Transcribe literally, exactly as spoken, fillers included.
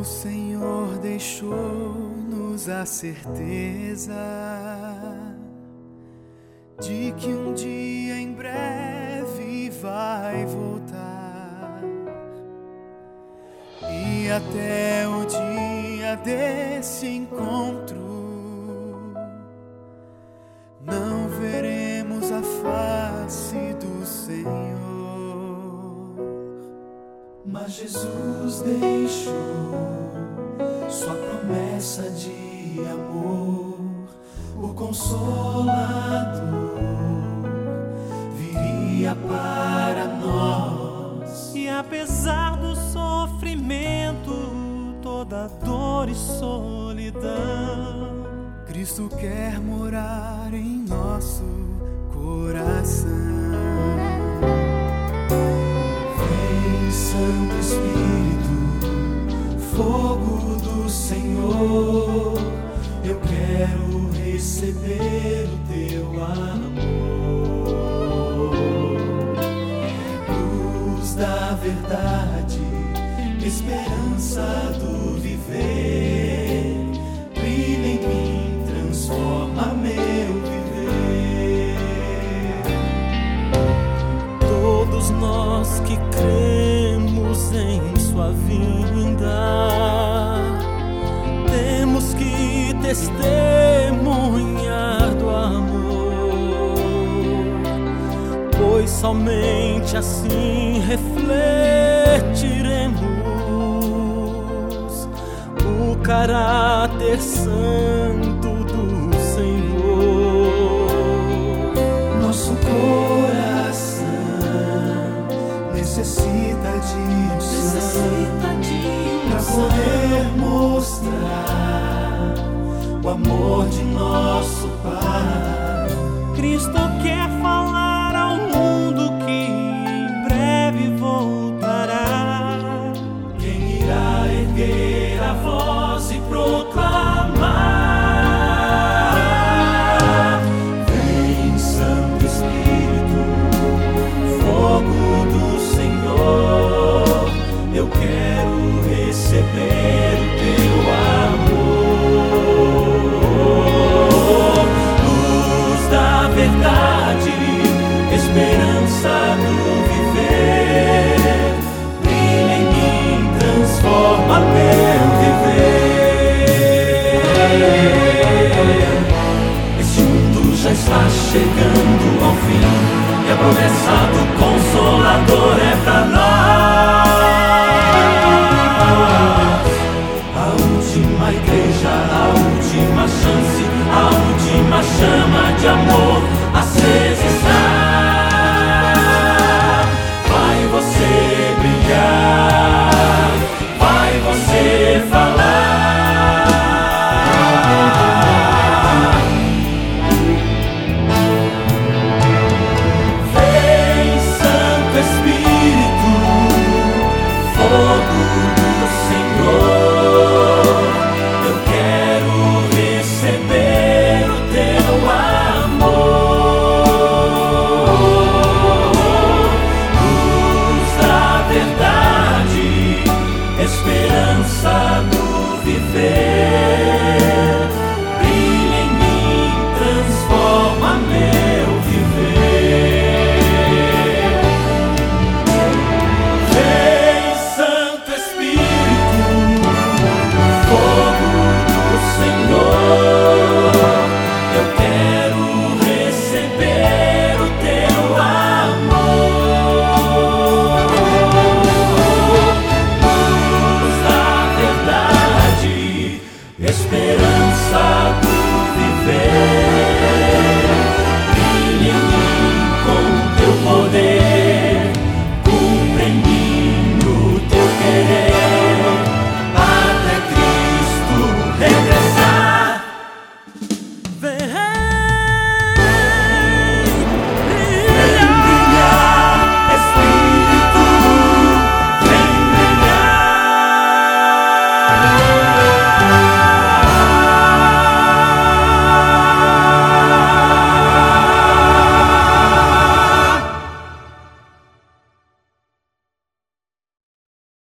O Senhor deixou-nos a certeza de que um dia em breve vai voltar, e até o dia desse encontro não veremos a face do Senhor. Mas Jesus deixou sua promessa de amor, o Consolador viria para nós. E apesar do sofrimento, toda dor e solidão, Cristo quer morar em nosso coração. Santo Espírito, fogo do Senhor, eu quero receber o teu amor. Luz da verdade, esperança do viver, brilha em mim, transforma meu viver. Todos nós que cremos em sua vinda, temos que testemunhar do amor, pois somente assim refletiremos o caráter santo do Senhor. Nosso coração necessita de unção para poder mostrar o amor de nosso Pai. Cristo quer falar ao mundo que em breve voltará. Quem irá erguer a voz e proclamar? Vem, Santo Espírito, fogo do Senhor, eu quero receber o teu amor. Luz da verdade, esperança do viver, brilha em mim, transforma meu viver. Esse mundo já está chegando ao fim, e a promessa do Consolador é pra nós. A última igreja, a última chance, a última chama de amor acesa está. Vai você brilhar, vai você falar. Vem, Santo Espírito, fogo do Senhor, eu quero receber o teu amor. Luz da verdade, esperança do viver, brilha em mim, transforma meu viver. Vem, Santo Espírito, fogo do Senhor, eu quero receber o teu amor. Luz da verdade, esperança